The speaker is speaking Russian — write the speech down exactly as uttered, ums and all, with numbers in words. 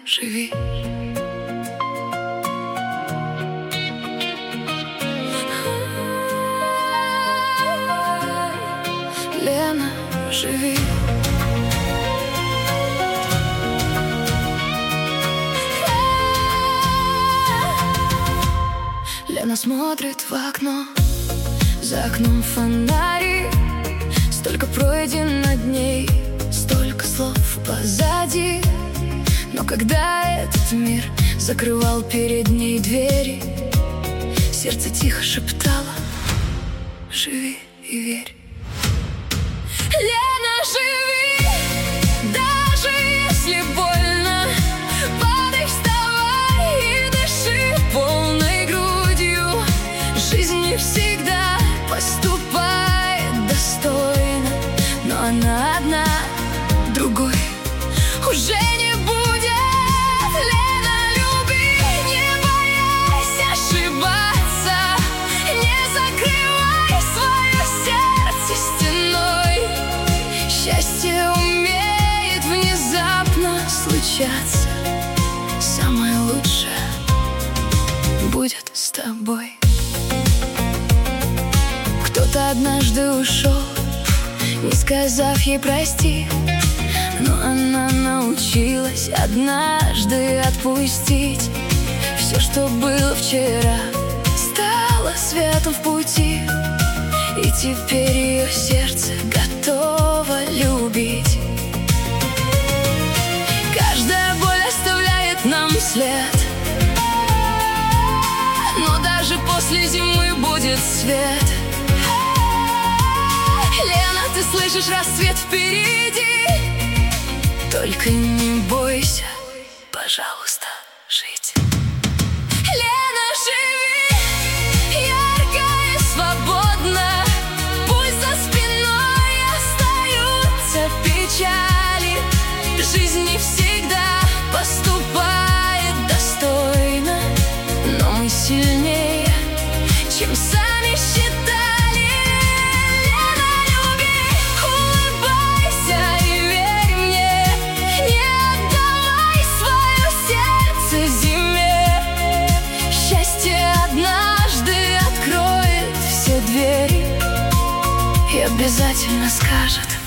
живи. Лена, живи. Лена смотрит в окно, за окном фонари. Столько пройдено дней, столько слов позади. Но когда этот мир закрывал перед ней двери, сердце тихо шептало: живи и верь. Лена, живи, даже если больно. Падай, вставай и дыши полной грудью. Жизнь не всегда поступает достойно, но она одна, другой уже не будет. Лена, люби, не боясь ошибаться, не закрывай свое сердце стеной. Счастье умеет внезапно случаться. Самое лучшее будет с тобой. Кто-то однажды ушел, не сказав ей прости, но она научилась однажды отпустить. Все, что было вчера, стало светом в пути, и теперь ее сердце готово любить. Каждая боль оставляет нам след, но даже после зимы будет свет. Лена, ты слышишь рассвет впереди? Только не бойся, пожалуйста, жить. Лена, живи, ярко и свободно. Пусть за спиной остаются печали. Жизнь не всегда поступает достойно, но мы сильнее, чем сами считали. Однажды откроет все двери и обязательно скажет: